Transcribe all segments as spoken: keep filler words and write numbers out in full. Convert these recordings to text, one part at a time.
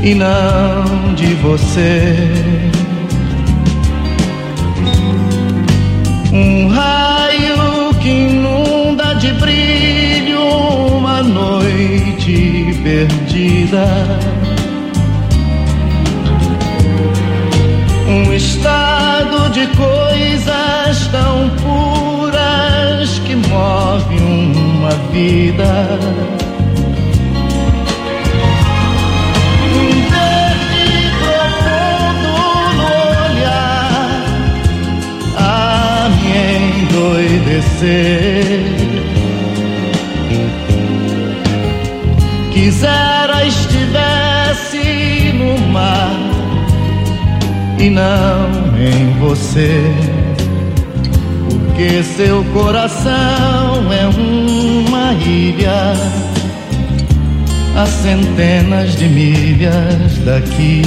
e não de você. Um raio que inunda de brilho uma noite perdida, um estado de coisas tão puras que move uma vida. Um verde profundo no olhar a me endoidecer. Quisera estivesse no mar e não em você, porque seu coração é uma ilha a centenas de milhas daqui.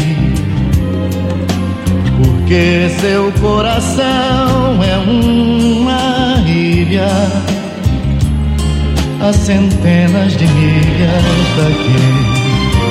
Porque seu coração é uma ilha a centenas de milhas daqui.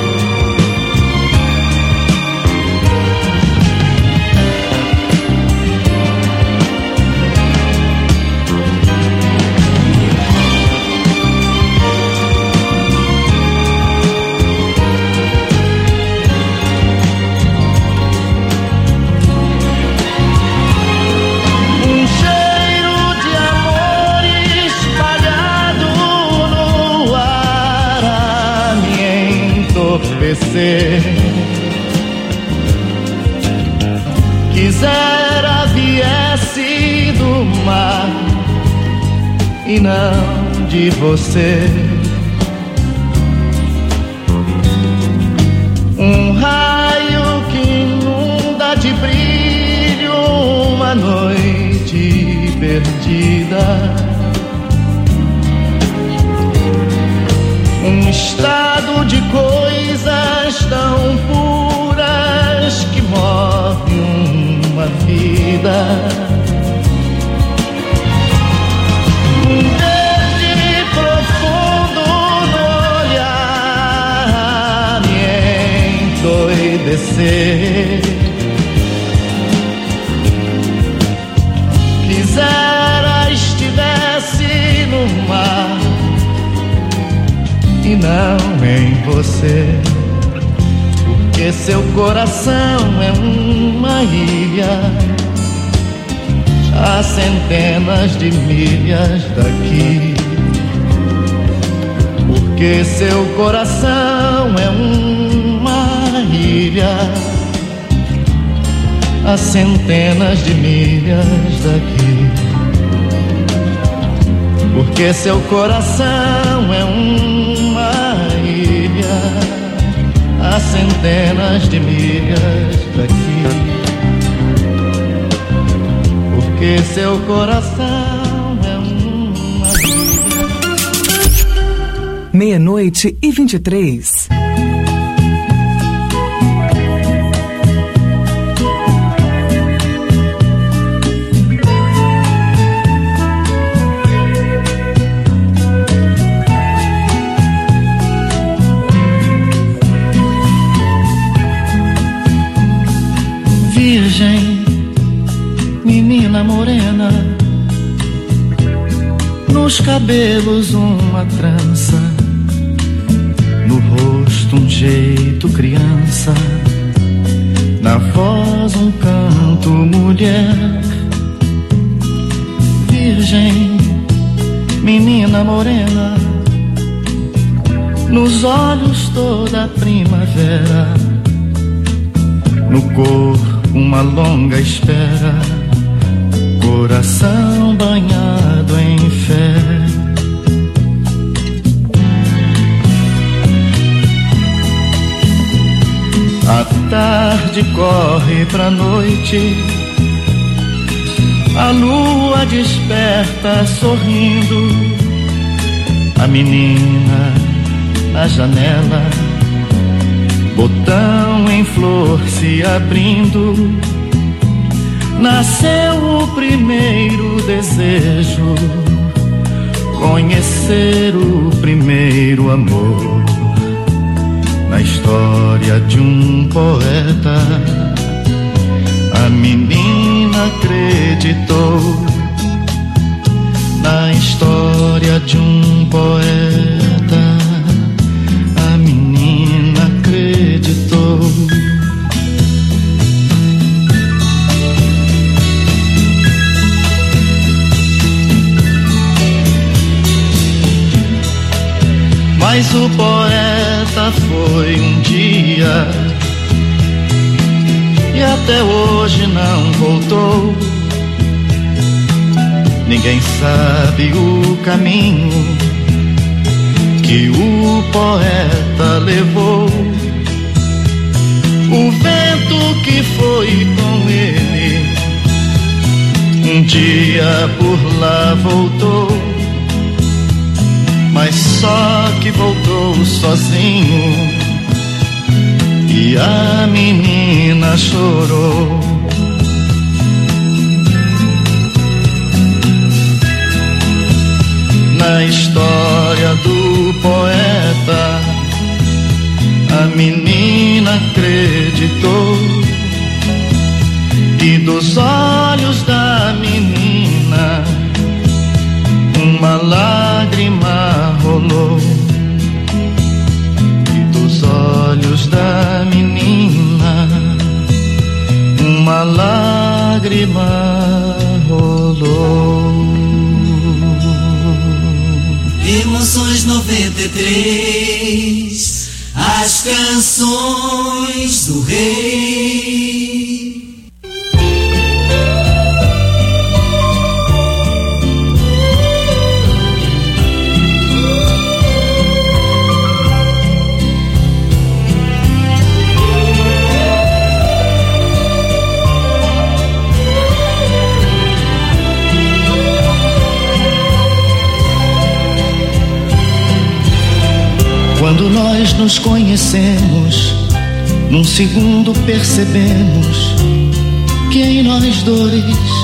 Quisera viesse do mar e não de você. Um raio que inunda de brilho uma noite perdida, um estado de coisas tão puras que move uma vida. Um verde profundo no olhar me endoidecer. Quisera estivesse no mar e não em você, porque seu coração é uma ilha a centenas de milhas daqui. Porque seu coração é uma ilha a centenas de milhas daqui. Porque seu coração é uma ilha a centenas de milhas daqui. Porque seu coração é uma ilha. Meia-noite e vinte e três. Virgem, menina morena, nos cabelos uma trança, no rosto um jeito criança, na voz um canto mulher. Virgem, menina morena, nos olhos toda a primavera, no corpo uma longa espera, coração banhado em fé. A tarde corre pra noite, a lua desperta sorrindo, a menina na janela, botão em flor se abrindo. Nasceu o primeiro desejo, conhecer o primeiro amor. Na Na história de um poeta, a menina acreditou. Na história de um poeta, a menina acreditou. Mas o poeta foi um dia e até hoje não voltou. Ninguém sabe o caminho que o poeta levou. O vento que foi com ele um dia por lá voltou, mas só que voltou sozinho e a menina chorou. Na história do poeta, a menina acreditou, e dos olhos da menina uma lágrima rolou. E dos olhos da menina uma lágrima rolou. Emoções noventa e três, as canções do rei. Quando nós nos conhecemos, num segundo percebemos que em nós dois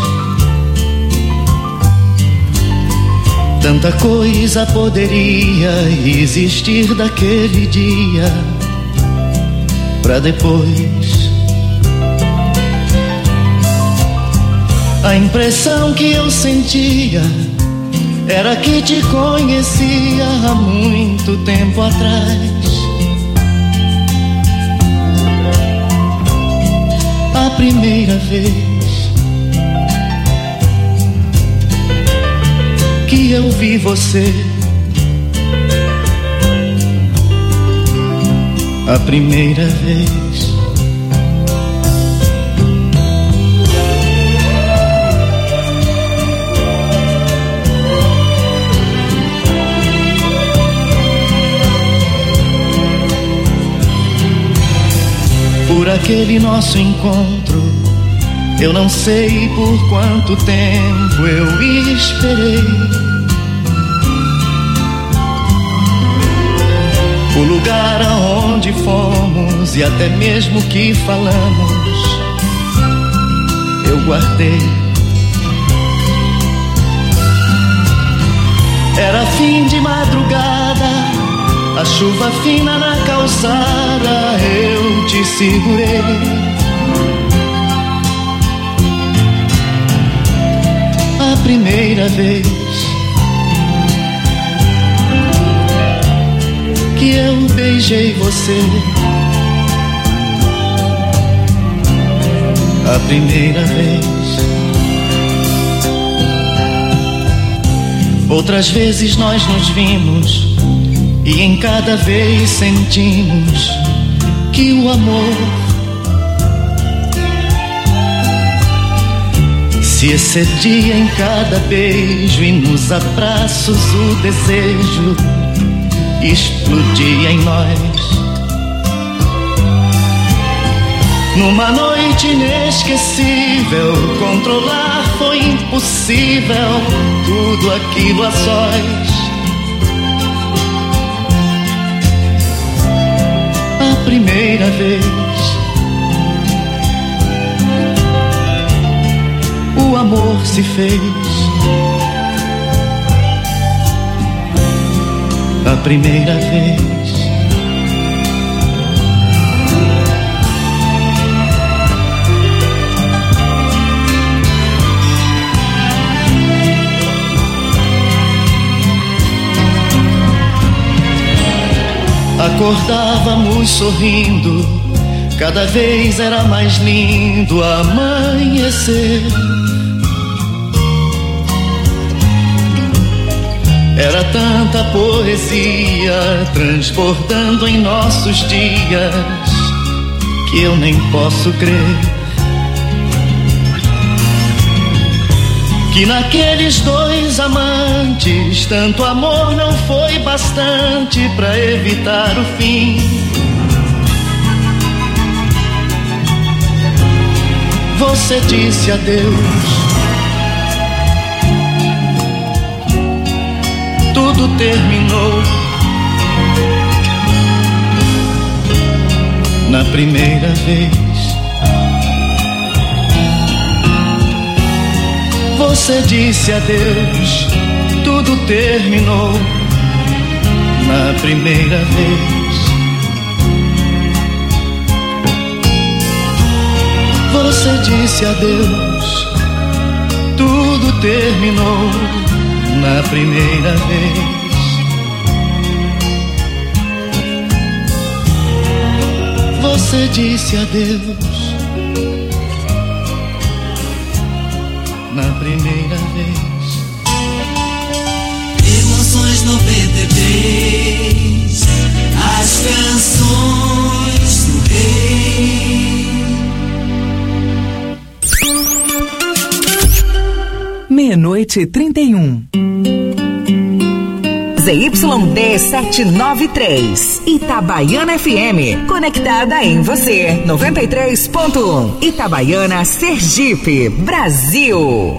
tanta coisa poderia existir daquele dia pra depois. A impressão que eu sentia era que te conhecia há muito tempo atrás. A primeira vez que eu vi você, a primeira vez. Por aquele nosso encontro, eu não sei por quanto tempo eu esperei. O lugar aonde fomos e até mesmo que falamos, eu guardei. Era fim de madrugada, a chuva fina na calçada, eu te segurei. A primeira vez que eu beijei você, a primeira vez. Outras vezes nós nos vimos e em cada vez sentimos que o amor se excedia em cada beijo, e nos abraços o desejo explodia em nós. Numa noite inesquecível, controlar foi impossível, tudo aquilo a sós. A primeira vez o amor se fez. A primeira vez Acordávamos sorrindo, cada vez era mais lindo amanhecer. Era tanta poesia transbordando em nossos dias que eu nem posso crer que naqueles dois amantes tanto amor não foi bastante pra evitar o fim. Você disse adeus, tudo terminou. Na primeira vez você disse adeus, tudo terminou. Na primeira vez você disse adeus, tudo terminou. Na primeira vez você disse adeus, na primeira vez. Emoções noventa e três, as canções do rei. Meia-noite e trinta e um. Z Y D setecentos e noventa e três, Itabaiana F M, conectada em você, noventa e três ponto um, Itabaiana, Sergipe, Brasil.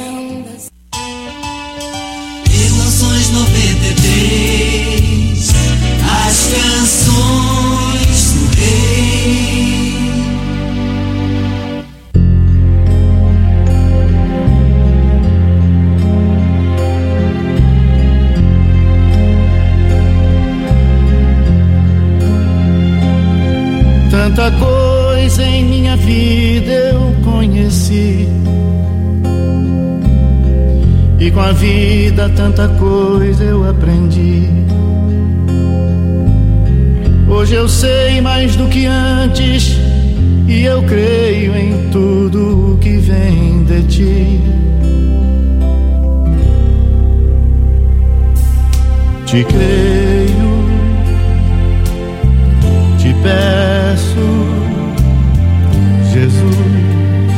Emoções noventa e três, as canções do rei. Tanta coisa em minha vida eu conheci, e com a vida tanta coisa eu aprendi. Hoje eu sei mais do que antes, e eu creio em tudo o que vem de ti. Te creio, te peço, Jesus,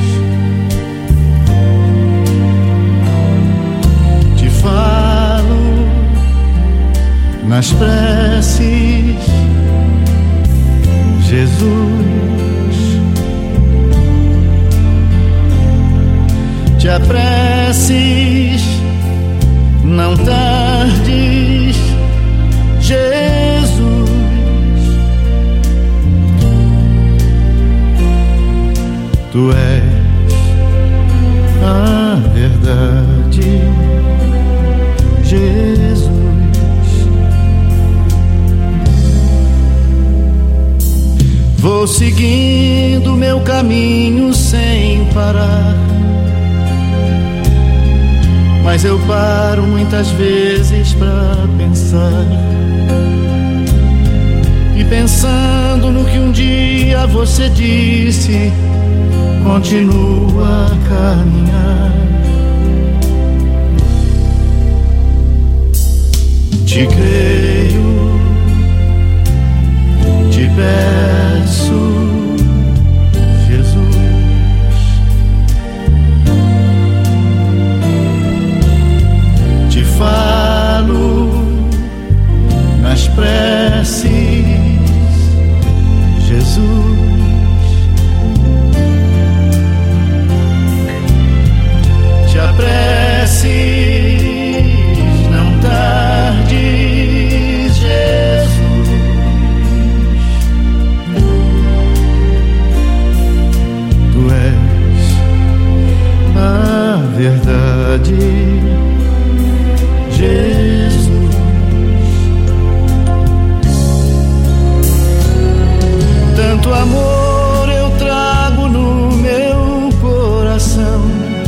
te falo nas preces, Jesus, te apresses, não tardes, Jesus. Tu és a verdade, Jesus. Vou seguindo meu caminho sem parar, mas eu paro muitas vezes pra pensar. E pensando no que um dia você disse, continua a caminhar. Te creio, te peço, Jesus, te falo nas preces, Jesus. Te apresses, não tardes, Jesus. Tu és a verdade, Jesus. Tanto amor eu trago no meu coração,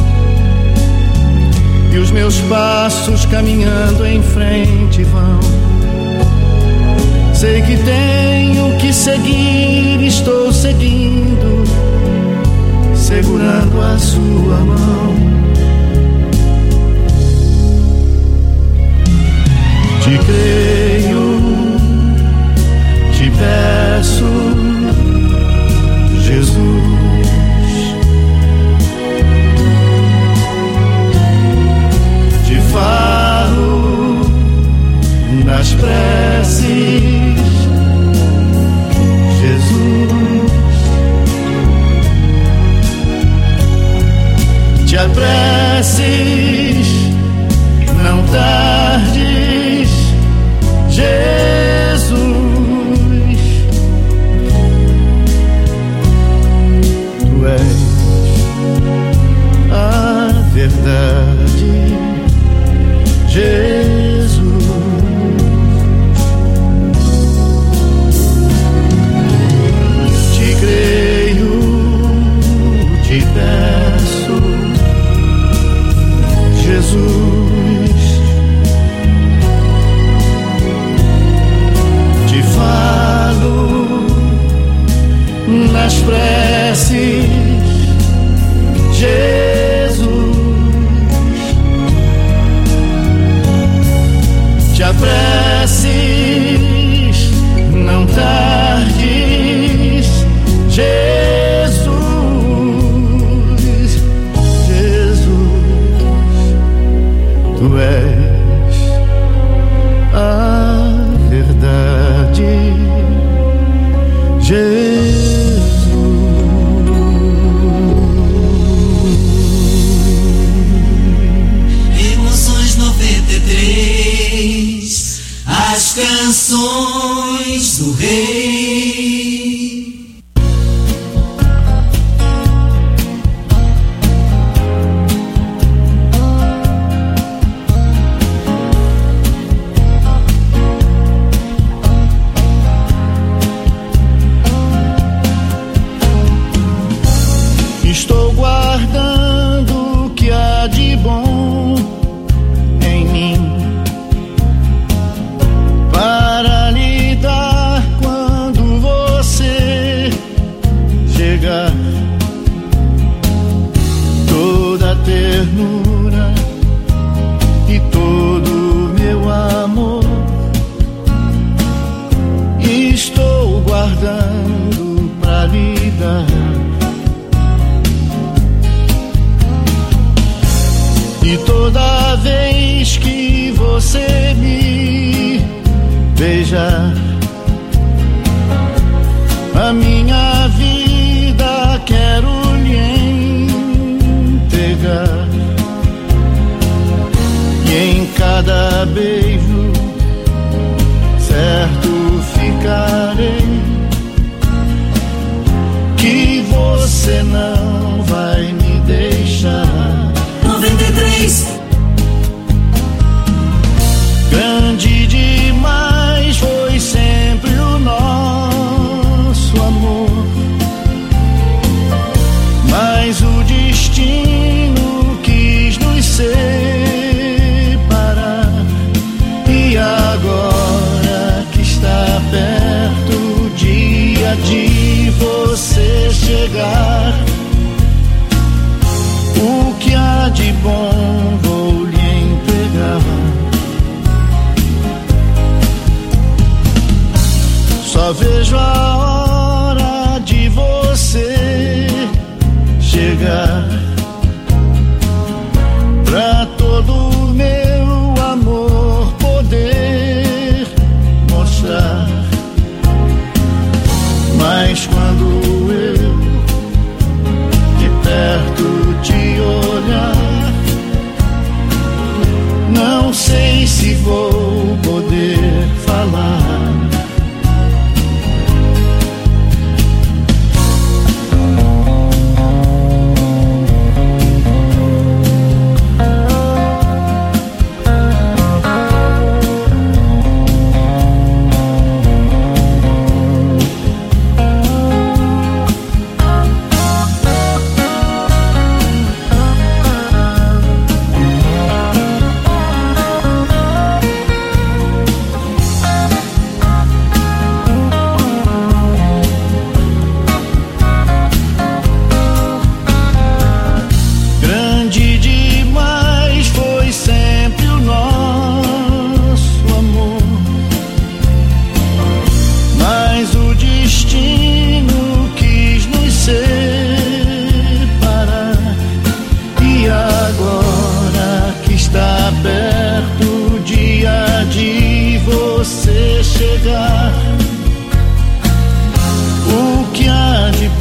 e os meus passos caminhando em frente vão Sei que tenho que seguir, estou seguindo, segurando a sua mão. Te creio, te peço, Jesus. Te falo nas preces, Jesus. Te apresses, não tardes, Jesus. Tu és a verdade, Jesus. Te creio, te peço, Jesus. Te falo nas preces, Jesus. Te apresses, não tardes, Jesus. Tu és a verdade, Jesus. Emoções noventa e três, as canções do rei. Estou guardando o que há de bom em mim, para lhe dar quando você chegar. Toda a ternura e todo o meu amor estou guardando para lhe dar. E toda vez que você me beijar, a minha vida quero lhe entregar. E em cada beijo certo ficarei que você não vai me deixar. noventa e três. Grande demais foi sempre o nosso amor, mas o destino quis nos separar. E agora que está perto o dia de você chegar, o que há de bom vou lhe entregar. Só vejo a hora de você chegar, pra todo o meu amor poder mostrar. Mas quando eu de perto te olhar, não sei se vou poder falar.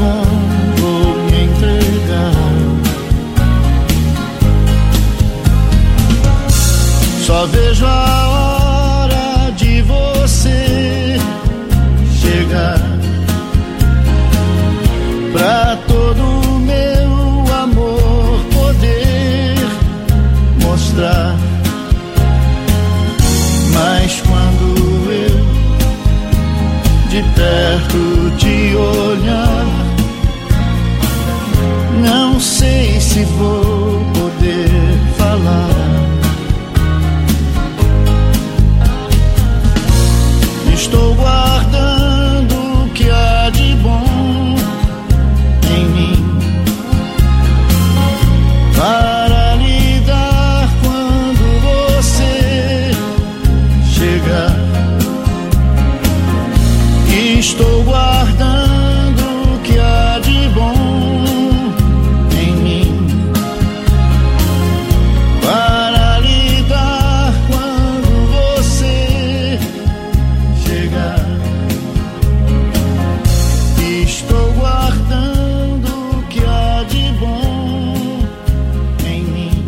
bom, vou me entregar. Só vejo a hora de você chegar, pra todo o meu amor poder mostrar. Mas quando eu de perto te olhar, não sei se vou poder falar. Estou guardando o que há de bom em mim, para lhe dar quando você chegar. Estou guardando o que há de bom em mim, para lhe dar quando você chegar. Estou guardando o que há de bom em mim,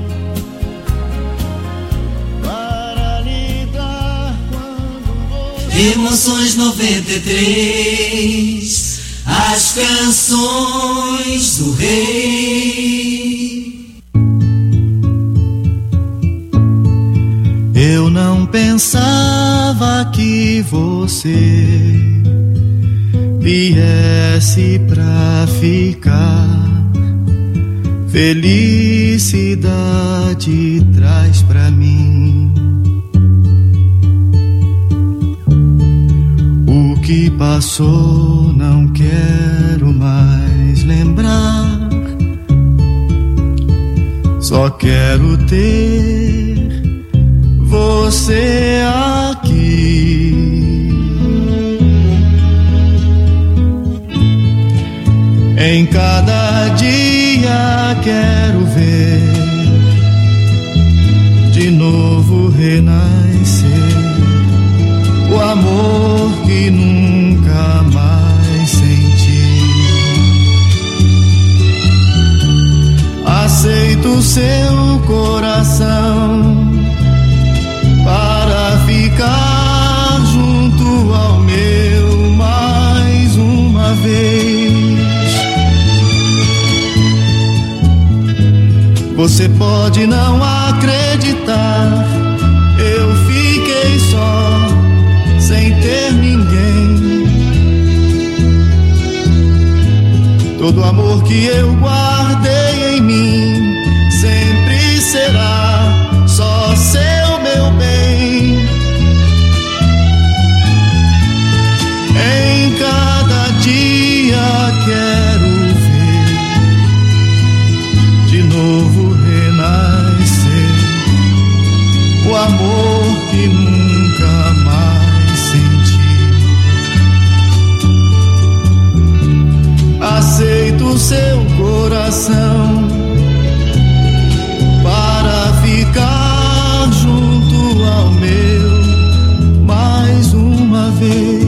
para lhe dar quando você... Emoções noventa e três, as canções do rei. Eu não pensava que você viesse pra ficar. Felicidade traz pra mim o que passou, não quero mais lembrar. Só quero ter você aqui. Em cada dia quero ver de novo renascer o amor que nunca mais senti. Aceito seu coração para ficar junto ao meu mais uma vez. Você pode não acreditar, eu fiquei só, sem ter ninguém. Todo amor que eu guardei em mim sempre será só seu, meu bem. Em cada dia quero ver de novo renascer o amor que nunca mais senti. Aceito seu coração para ficar junto ao meu mais uma vez.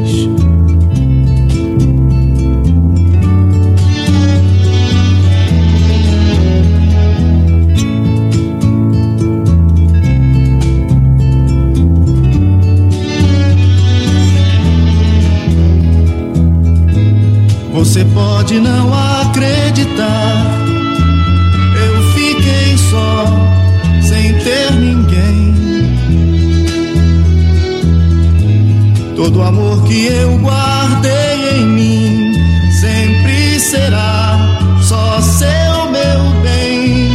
Você pode não acreditar, eu fiquei só, sem ter ninguém. Todo amor que eu guardei em mim sempre será só seu, meu bem.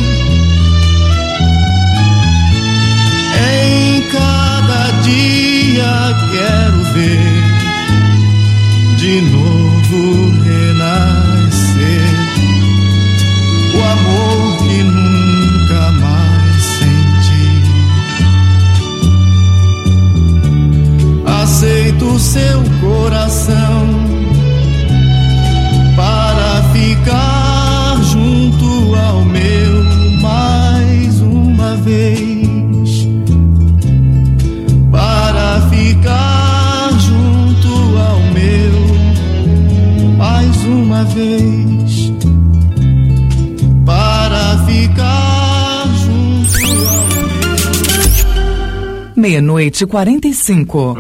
Em cada dia quero ver de novo renascer o amor que nunca mais senti. Aceito seu coração uma vez para ficar junto ao meu. Meia-noite e quarenta e cinco.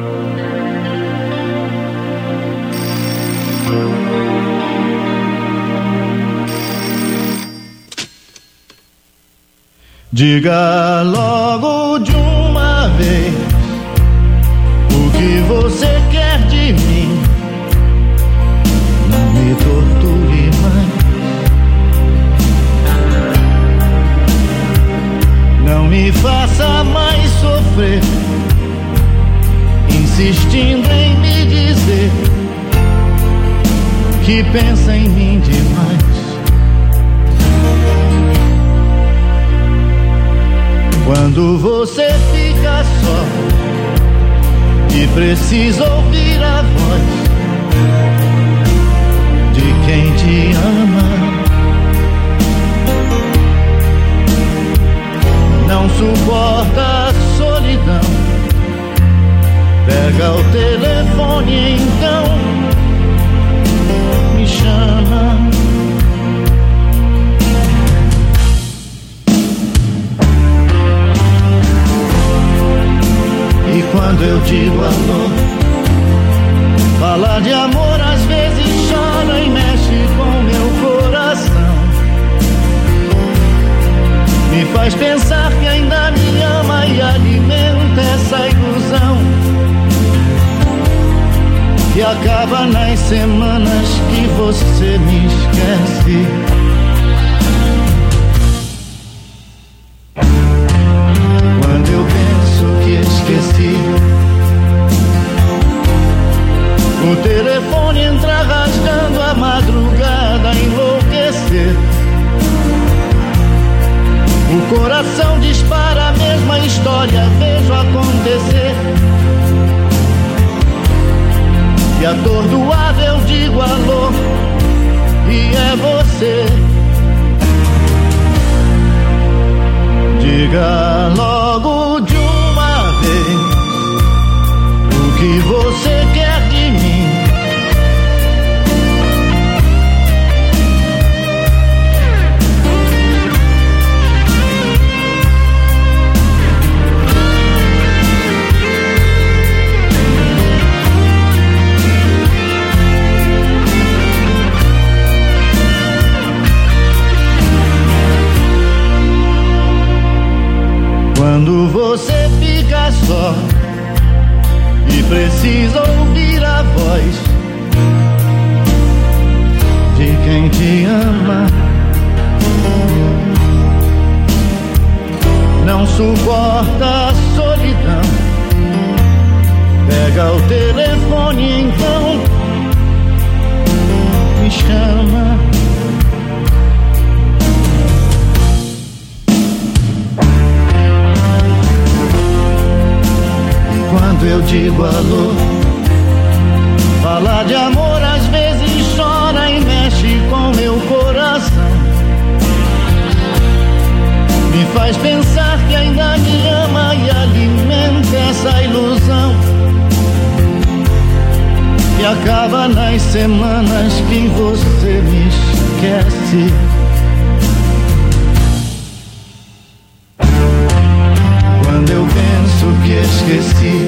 Diga logo de uma vez o que você quer de mim. Não me torture mais, não me faça mais sofrer, insistindo em me dizer que pensa em mim demais. Quando você fica só e precisa ouvir a voz de quem te ama, não suporta a solidão, pega o telefone e então me chama. E quando eu digo alô, fala de amor, às vezes chora e mexe com meu coração. Me faz pensar que ainda me ama e alimenta essa ilusão que acaba nas semanas que você me esquece. Quando eu penso que esqueci, o telefone entra rasgando a madrugada, enlouquecer. O coração dispara a mesma história, vejo acontecer. E atordoado eu digo alô, e é você. Diga logo de uma vez o que você quer de mim. Quando você fica só e precisa ouvir a voz de quem te ama, não suporta a solidão, pega o telefone e então me chama. Quando eu digo alô, fala de amor, às vezes chora e mexe com meu coração. Me faz pensar que ainda me ama e alimenta essa ilusão que acaba nas semanas que você me esquece. Quando eu penso que esqueci,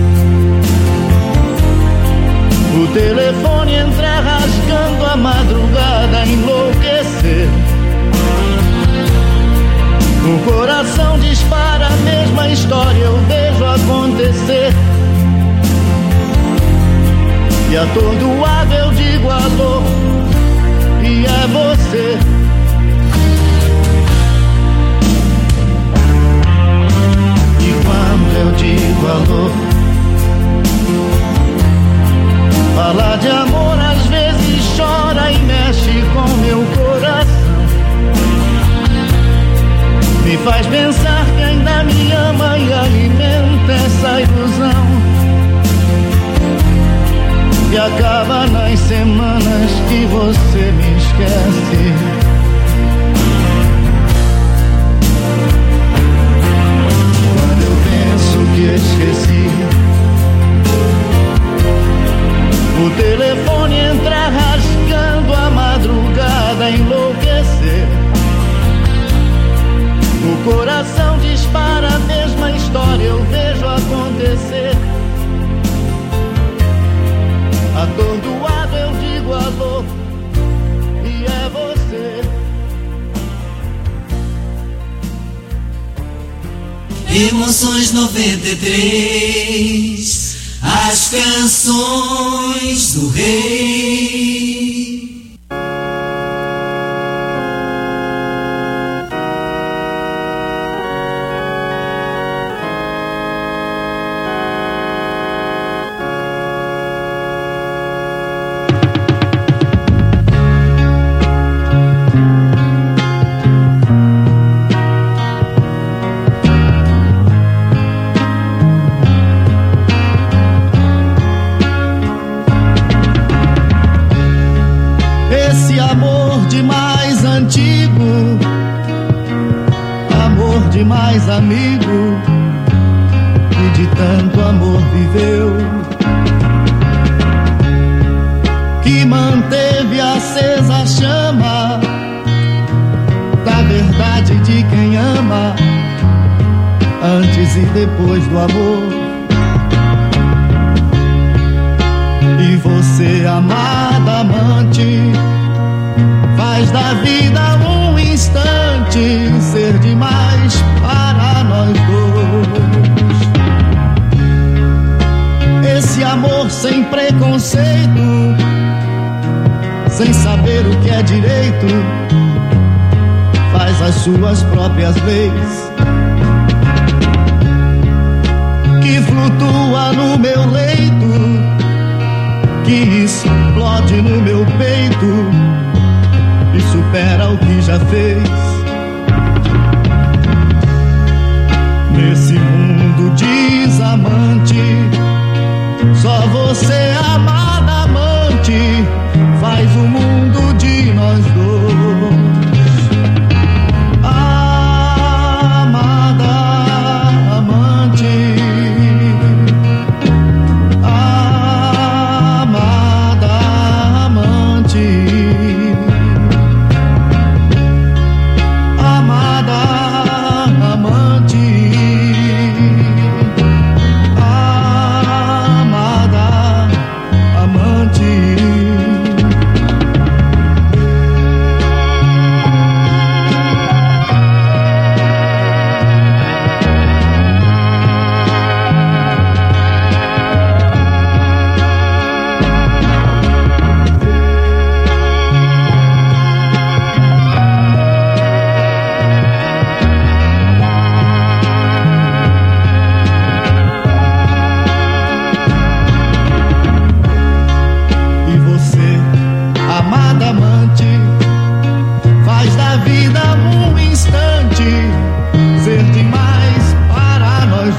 o telefone entra rasgando a madrugada, enlouquecer. O coração dispara a mesma história, eu vejo acontecer. E atordoado eu digo alô, e é você. Quando eu digo alô, fala de amor, às vezes chora e mexe com meu coração. Me faz pensar que ainda me ama e alimenta essa ilusão que acaba nas semanas que Emoções noventa e três, as canções do rei. Mais amigo que de tanto amor viveu, que manteve acesa a chama da verdade de quem ama, antes e depois do amor. E você, amada amante, faz da vida um instante ser demais para nós dois. Esse amor sem preconceito, sem saber o que é direito, faz as suas próprias leis, que flutua no meu leito, que explode no meu peito e supera o que já fez. Nesse mundo desamante, só você, amada amante, faz o mundo de nós dois. Amada amante, amada amante, amada amante, amada amante. E você, amada amante, faz da vida um instante ser demais para nós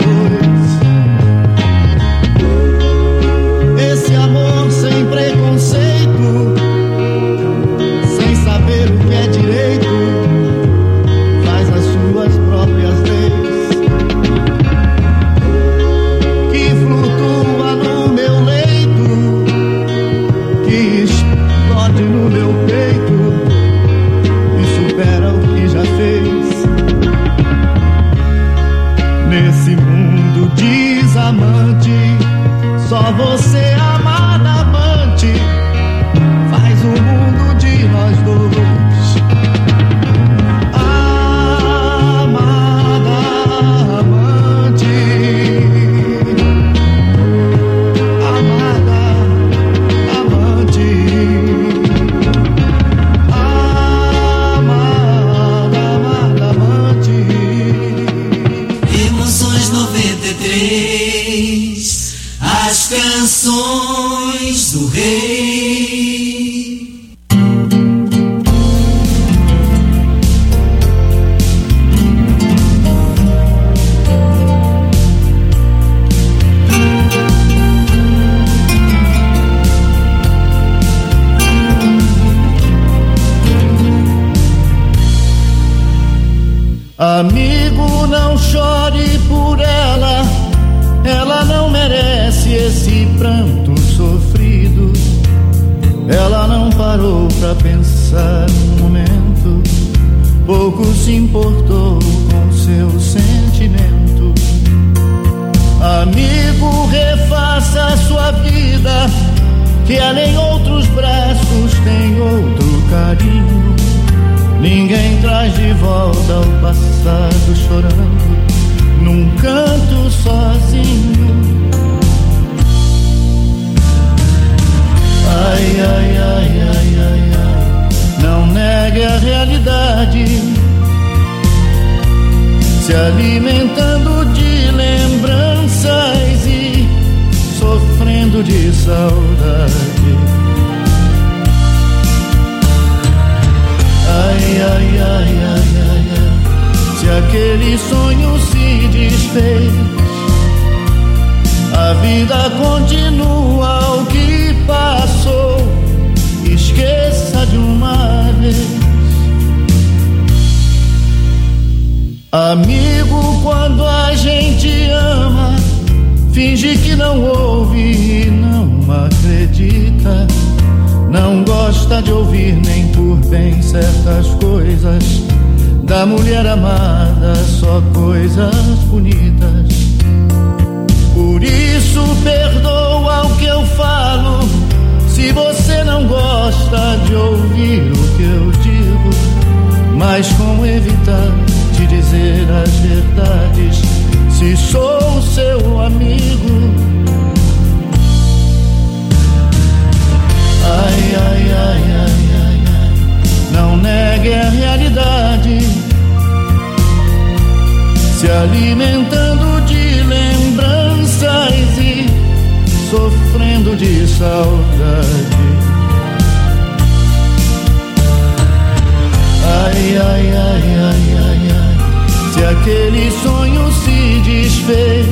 dois. Esse amor sem preconceito, sem saber o que é direito, faz as suas próprias leis, que flutua no meu leito, que explode no meu peito e supera o que já fez. Nesse mundo desamante, só você, amada amante, faz o mundo de nós dois. Amada amante, amada amante, amada, amada amante. Emoções noventa e três, as canções do rei. Amigo, não chore por ela, ela não merece esse pranto sofrido. Ela não parou pra pensar um momento, pouco se importou com seu sentimento. Amigo, refaça sua vida, que ela em outros braços tem outro carinho. Ninguém traz de volta o passado chorando, num canto sozinho. Ai, ai, ai, ai, ai, ai, não negue a realidade, se alimentando de lembranças e sofrendo de saudade. Ai, ai, ai, ai, ai, ai, se aquele sonho se desfez, a vida continua, o que passou, esqueça de uma vez. Amigo, quando a gente ama, finge que não ouve e não acredita, não gosta de ouvir nem por bem certas coisas da mulher amada, só coisas bonitas. Por isso perdoa o que eu falo, se você não gosta de ouvir o que eu digo, mas como evitar de dizer as verdades, se sou seu amigo? Ai, ai, ai, ai, ai, ai, não negue a realidade, se alimentando de lembranças e sofrendo de saudade. Ai, ai, ai, ai, ai, ai, se aquele sonho se desfez,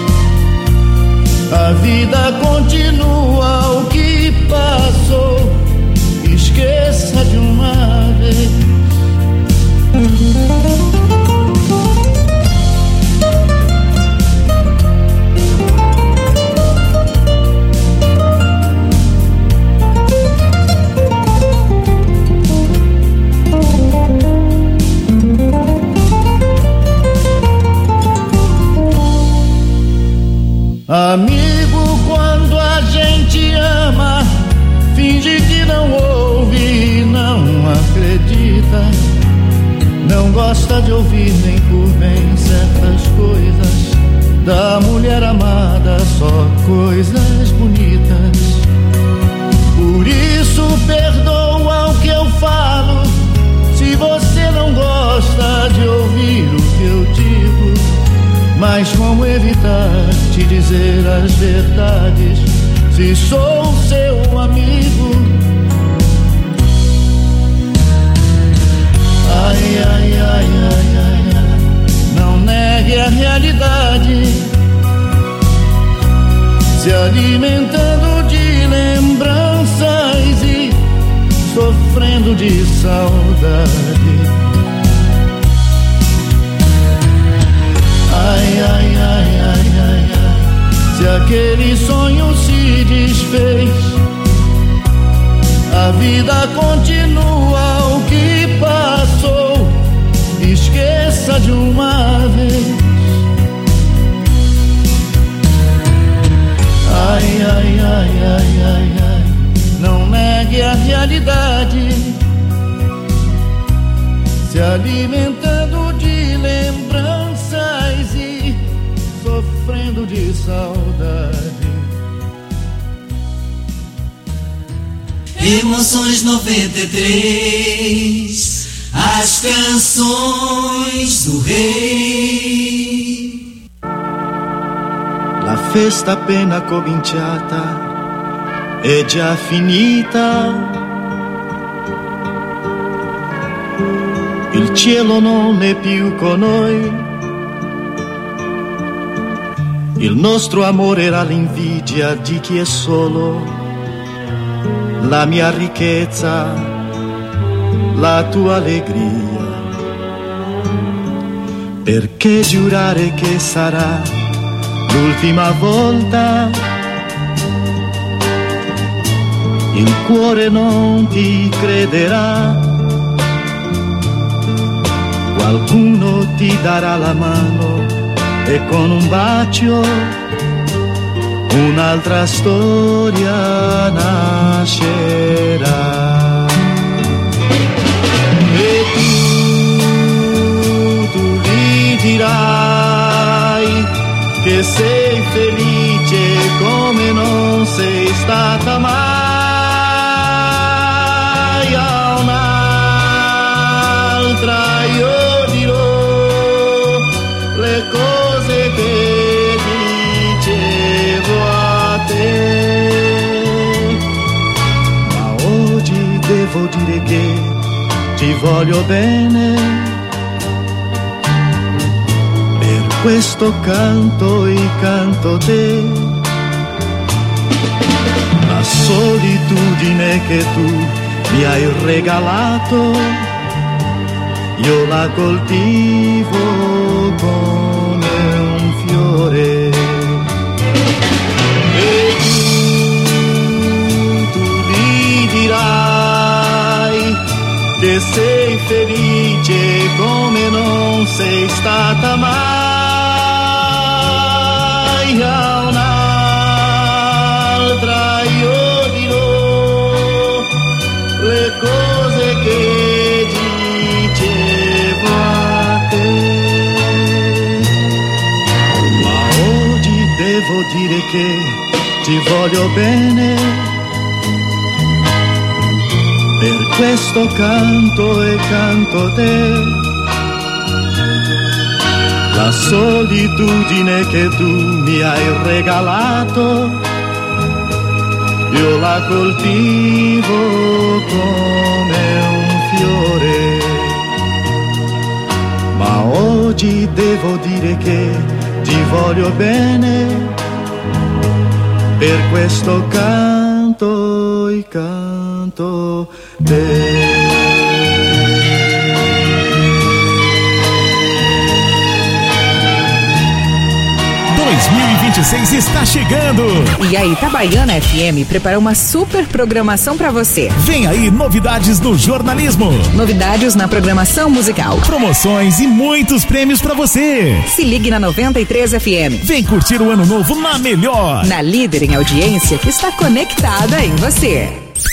a vida continua, o que passou, esqueça de uma vez. Amigo, quando a gente ama, finge que não ouve e não acredita, não gosta de ouvir nem por bem certas coisas da mulher amada, só coisas bonitas. Por isso perdoa o que eu falo, se você não gosta de ouvir o que eu digo, mas como evitar de dizer as verdades, se sou seu amigo? Ai, ai, ai, ai, ai, ai, não negue a realidade, se alimentando de lembranças e sofrendo de saudade. Ai, ai, ai, ai, ai, ai, se aquele sonho se desfez, a vida continua, o que passou, esqueça de uma vez. Ai, ai, ai, ai, ai, ai, não negue a realidade, se alimentando de lembranças e sofrendo de saudade. Emoções noventa e três, as canções do rei. La festa appena cominciata è già finita, il cielo non è più con noi, il nostro amore era l'invidia di chi è solo, la mia ricchezza, la tua allegria. Perché giurare che sarà l'ultima volta? Il cuore non ti crederà, qualcuno ti darà la mano e con un bacio un'altra storia nascerà. E tu, tu gli dirai devo dire che ti voglio bene, per questo canto e canto te. La solitudine che tu mi hai regalato, io la coltivo come un fiore. E tu, tu mi dirai che sei felice come non sei stata mai. A un'altra io dirò le cose che dicevo a te, ma oggi devo dire che ti voglio bene, per questo canto e canto te. La solitudine che tu mi hai regalato, io la coltivo come un fiore. Ma oggi devo dire che ti voglio bene, per questo canto e canto te. dois mil e vinte e seis está chegando. E a Itabaiana F M preparou uma super programação para você. Vem aí novidades no jornalismo, novidades na programação musical, promoções e muitos prêmios para você. Se ligue na noventa e três F M. Vem curtir o ano novo na melhor, na líder em audiência que está conectada em você.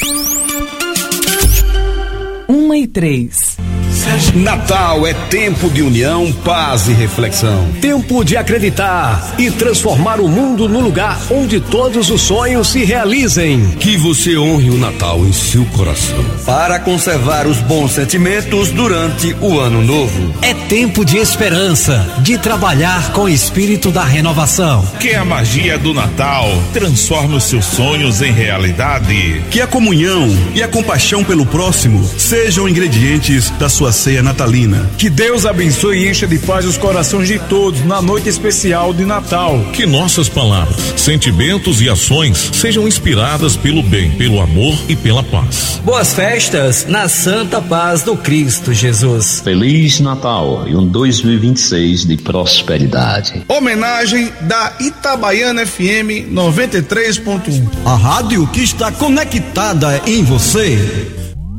Uma e três. Natal é tempo de união, paz e reflexão. Tempo de acreditar e transformar o mundo no lugar onde todos os sonhos se realizem. Que você honre o Natal em seu coração, para conservar os bons sentimentos durante o ano novo. É tempo de esperança, de trabalhar com o espírito da renovação. Que a magia do Natal transforme os seus sonhos em realidade. Que a comunhão e a compaixão pelo próximo sejam ingredientes da sua ceia natalina. Que Deus abençoe e encha de paz os corações de todos na noite especial de Natal. Que nossas palavras, sentimentos e ações sejam inspiradas pelo bem, pelo amor e pela paz. Boas festas na santa paz do Cristo Jesus. Feliz Natal e um dois mil e vinte e seis de prosperidade. Homenagem da Itabaiana F M noventa e três ponto um. A rádio que está conectada em você.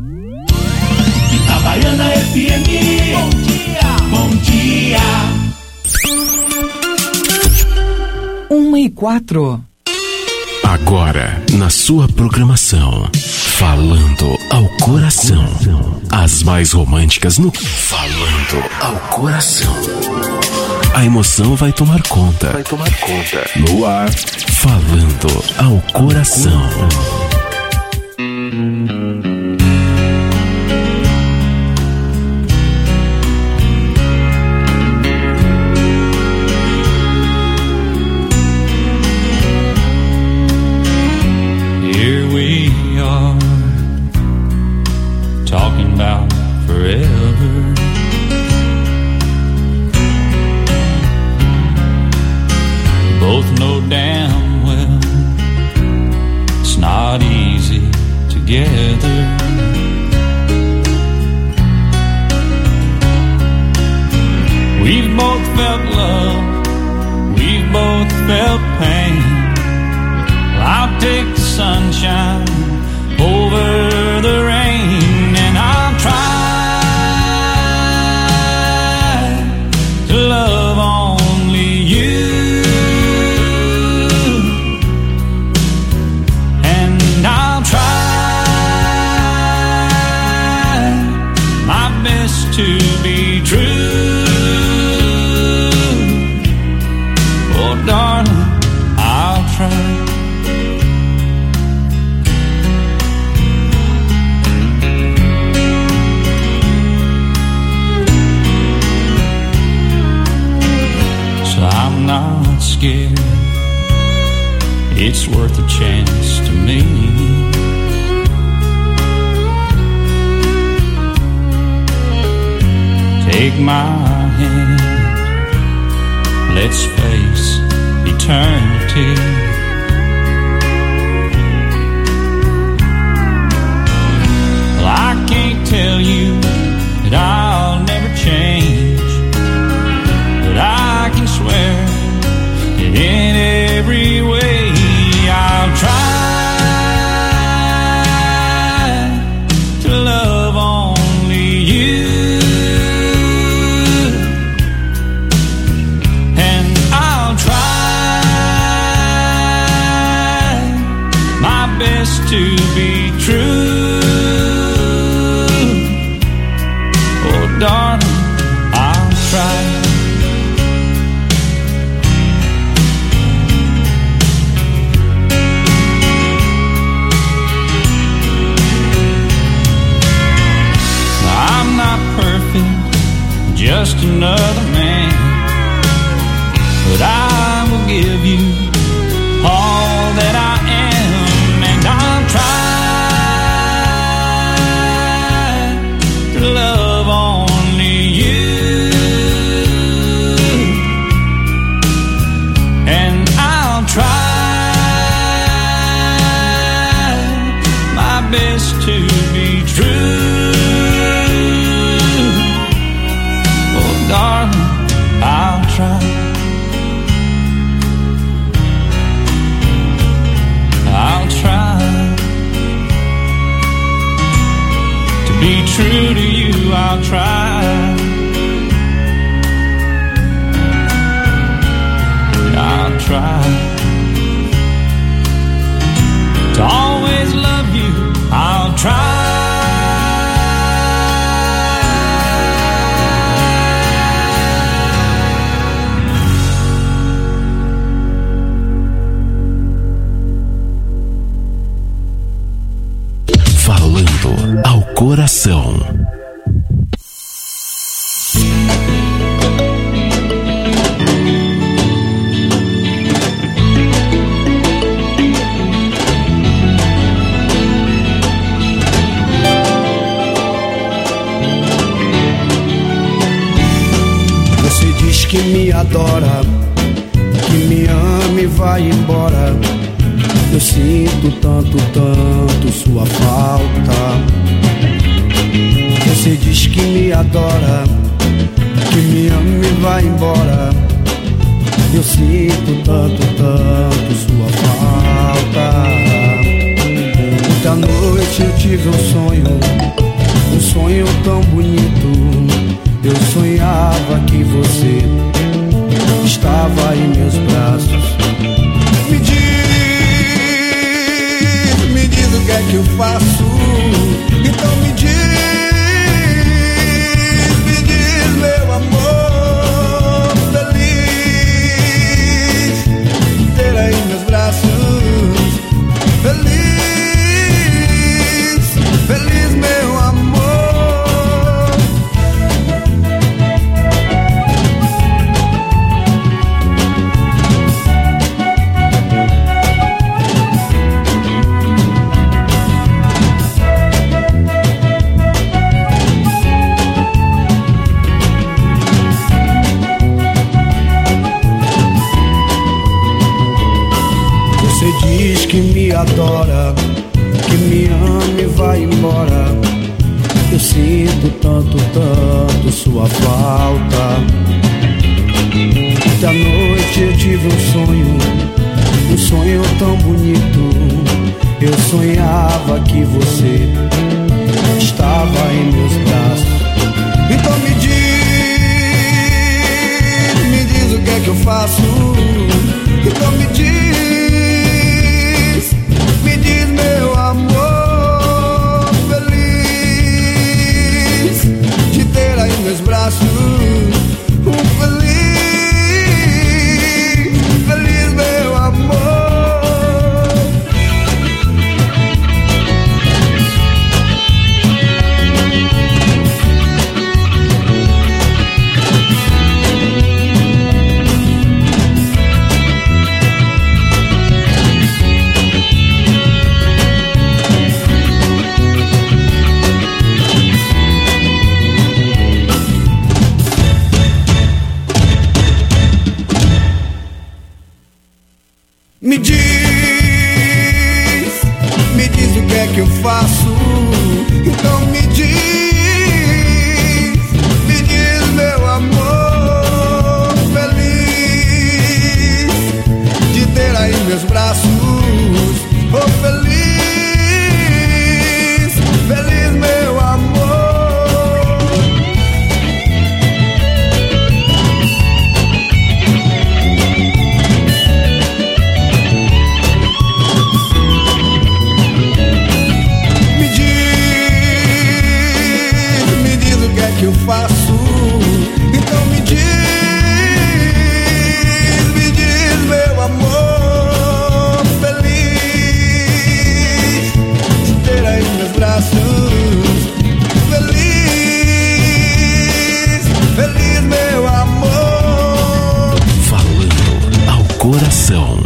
Itabaiana F M, bom dia, bom dia. Uma e quatro. Agora, na sua programação, falando ao coração, as mais românticas no Falando ao Coração. A emoção vai tomar conta. Vai tomar conta. No ar, Falando ao Coração. Talking about forever. Both know damn well it's not easy together. We've both felt love, we've both felt pain. I'll take the sunshine over the rain, and I'll try to love only you, and I'll try my best to be true. Oh darling, I'll try. I'm not scared, it's worth a chance to me. Take my hand, let's face eternity. Well, I can't tell you that I'll never change, but I can swear that in every way I'll try to love only you, and I'll try my best to be true. Oh, darling, I'll try. I'm not perfect, just another man, but I will give you all that I am, and I'll try to love only you, and I'll try my best to be true. Oh, darling, I'll try. I'll try to be true to you. I'll try. I'll try to always love you. I'll try. Falando ao coração. Você diz que me adora, que me ama e vai embora. Eu sinto tanto, tanto sua falta. Você diz que me adora, que me ama e vai embora. Eu sinto tanto, tanto sua falta. Ontem à noite eu tive um sonho, um sonho tão bonito. Eu sonhava que você estava em meus braços. Me diz, me diz o que é que eu faço. Então me diz, me diz, meu amor, feliz ter aí meus braços. Feliz, feliz, meu amor. Diz que me adora, que me ama e vai embora. Eu sinto tanto, tanto sua falta. Ontem à noite eu tive um sonho, um sonho tão bonito. Eu sonhava que você estava em meus braços. Então me diz, me diz o que é que eu faço. Então me diz, meu amor, feliz de ter aí meus braços. Um feliz, feliz, meu amor. eu faço? Então me diz, me diz, meu amor, feliz de ter aí meus braços, feliz, feliz, meu amor. Falando ao coração.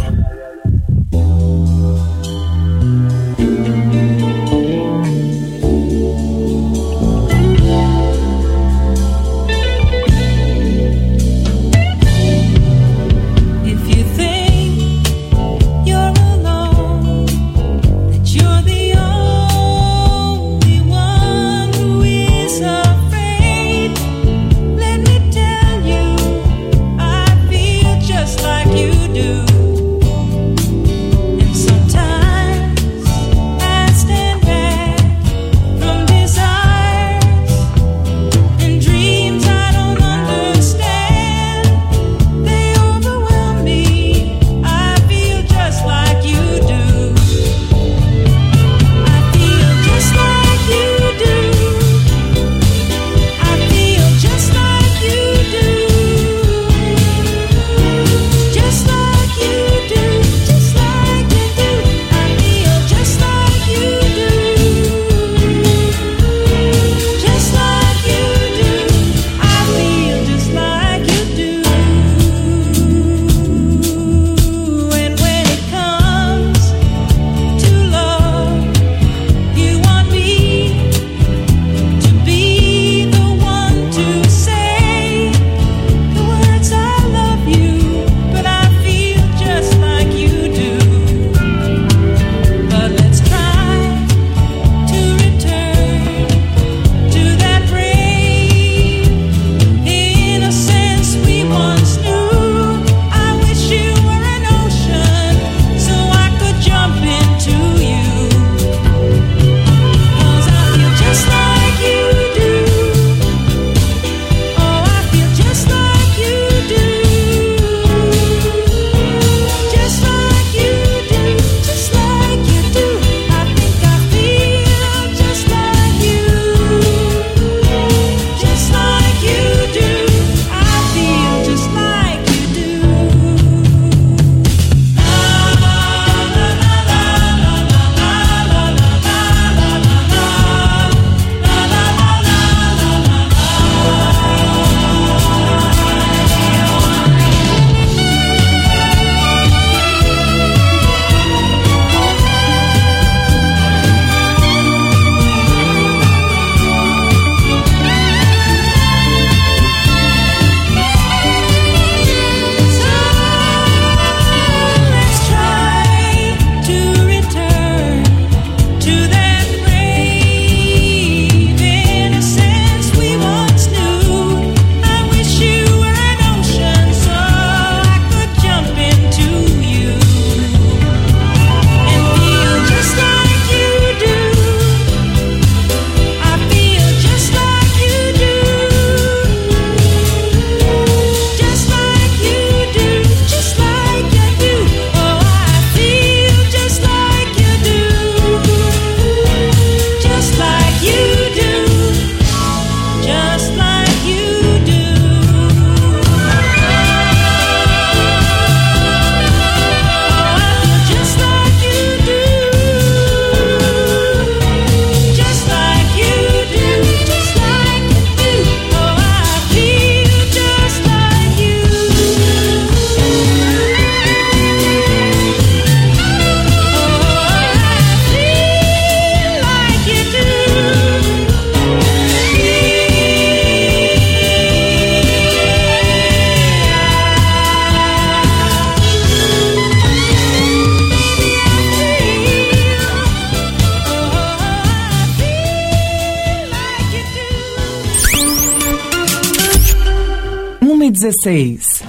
dezesseis.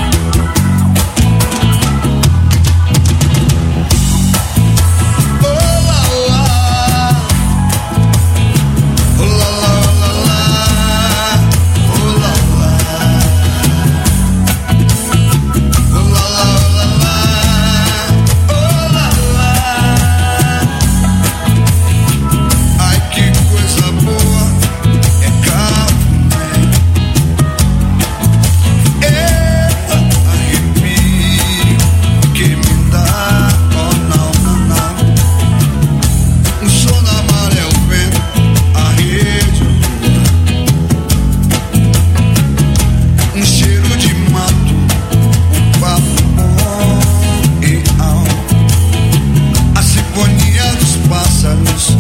Oh pensa nisso.